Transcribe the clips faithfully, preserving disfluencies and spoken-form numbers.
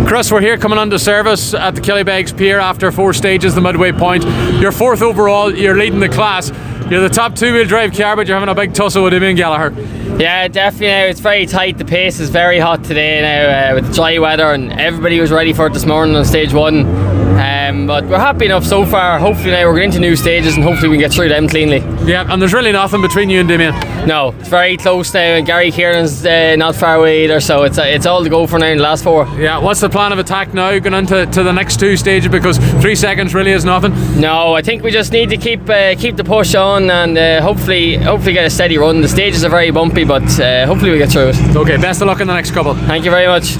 Chris, we're here coming onto service at the Killybegs Pier after four stages, the midway point. You're fourth overall, you're leading the class. You're the top two-wheel drive car, but you're having a big tussle with Damien Gallagher. Yeah, definitely. It's very tight. The pace is very hot today now uh, with the dry weather, and everybody was ready for it this morning on stage one. Um, but we're happy enough so far. Hopefully now we're going into new stages, and hopefully we can get through them cleanly. Yeah, and there's really nothing between you and Damien. No, it's very close now, and Gary Kieran's uh, not far away either, so it's uh, it's all to go for now in the last four. Yeah, what's the plan of attack now going into to the next two stages, because three seconds really is nothing? No, I think we just need to keep uh, keep the push on, and uh, hopefully hopefully get a steady run. The stages are very bumpy, but uh, hopefully we get through it. Okay, best of luck in the next couple. Thank you very much.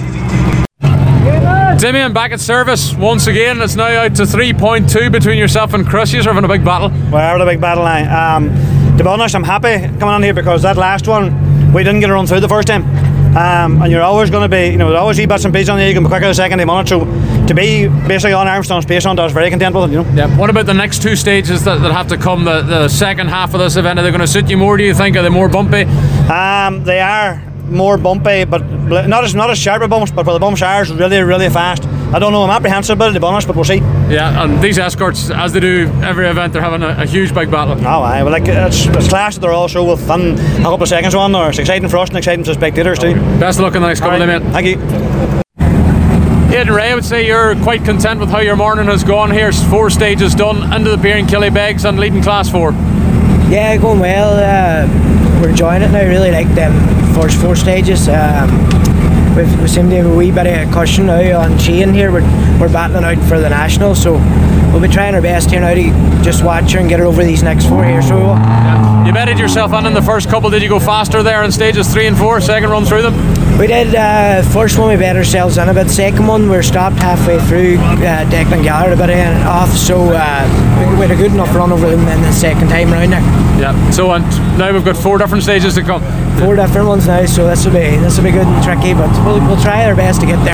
Damien, back at service once again. It's now out to three point two between yourself and Chris. You're having a big battle. We're having a big battle now. Um, to be honest, I'm happy coming on here because that last one we didn't get a run through the first time. Um, and you're always going to be, you know, there's always wee bits and pieces on you. You can be quicker the second time on it. So to be basically on Armstrong's pace on, I was very content with it, you know. Yeah. What about the next two stages that, that have to come? The, the second half of this event, are they going to suit you more? Do you think? Are they more bumpy? Um, they are more bumpy, but not as not as sharp a bumps. But where the bumps are, is really really fast. I don't know. I'm apprehensive about it, to be honest, but we'll see. Yeah, and these escorts, as they do every event, they're having a, a huge big battle. Oh, aye. Well, like it's, it's class that they're also within a couple of seconds on there. It's exciting for us and exciting for the spectators too. Okay. Best of luck in the next couple of minutes. Thank you. Aidan Ray, I would say you're quite content with how your morning has gone here. Four stages done, into the pier in Killybegs and leading class four. Yeah, going well. Uh, we're enjoying it now. Really like them first four stages. Um, we've, we seem to have a wee bit of cushion now on Sheehan here. We're, we're battling out for the national, so we'll be trying our best here now to just watch her and get her over these next four here. So yeah. You betted yourself on in the first couple. Did you go faster there in stages three and four? Second run through them? We did. Uh, first one we bet ourselves in a bit. Second one we were stopped halfway through. Uh, Declan Gallagher a bit in, off, so uh, we, we had a good enough run over them in the second time round there. Yeah. So and now we've got four different stages to come. Four different ones now, so this will be this will be good and tricky, but we'll we'll try our best to get there.